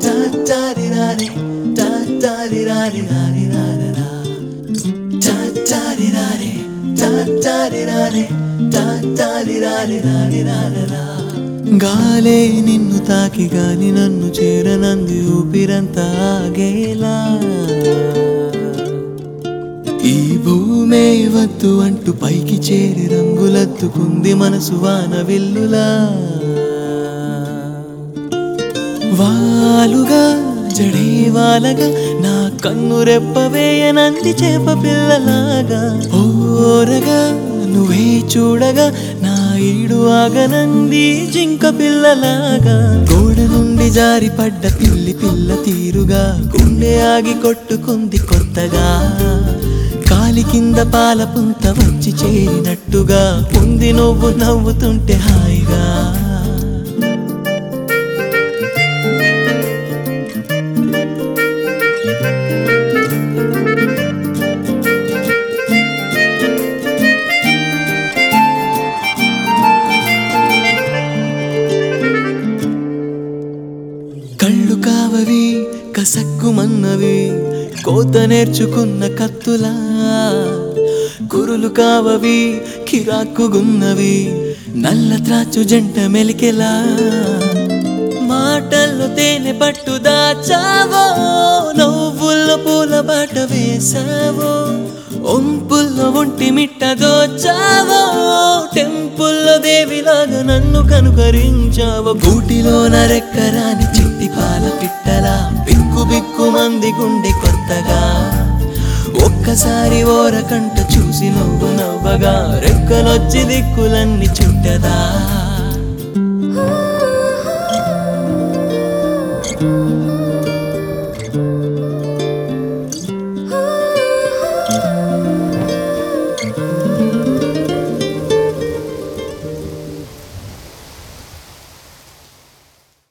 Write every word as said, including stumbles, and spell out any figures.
Ta-ta-di-da-di, ta-ta-di-da-di-da-di-da-da-da. Ta-ta-di-da-di, ta-ta-di-da-di, ta-ta-di-da-di-da-di-da-da-da. గాలే నిన్ను తాకి గాని నన్ను చేరనంది ఊపిరంతా ఆగేలా ఈ భూమే వద్దు అంటూ పైకి చేరి రంగులెత్తుకుంది మనసు వాన విల్లులా వాలుగా జడే వాలగా నా కన్ను రెప్పవేయనంది చేప పిల్లలాగా ఓరగా నువ్వే చూడగా నా ఈడు ఆగనంది జింక పిల్లలాగా గోడ నుండి జారి పడ్డ పిల్లి పిల్ల తీరుగా గుండె ఆగి కొట్టుకుంది కొత్తగా కాలి కింద పాల పుంత వచ్చి చేరినట్టుగా ఉంది నువ్వు నవ్వుతుంటే హాయిగా కళ్ళు కావవి కసక్కుమన్నవి కోత నేర్చుకున్న కత్తులా కురులు కావవి కిరాక్కుగున్నవి నల్ల త్రాచు జంట మెలికెలా మాటల్లో తేనె పట్టు దాచావో నవ్వుల్లో పూల బాట వేసావో ఒంపుల్లో ఒంటి మిట్ట దోచావో టెంపుల్లో దేవిలాగా నన్ను కనుకరించావో గూటిలో నరెక్కరాని చిట్టి పాల పిట్టలా బిక్కు బిక్కు మంది గుండె కొత్తగా ఒక్కసారి ఓరకంట చూసి నువ్వు నవ్వగా రెక్కలొచ్చి దిక్కులన్నీ చుట్టదా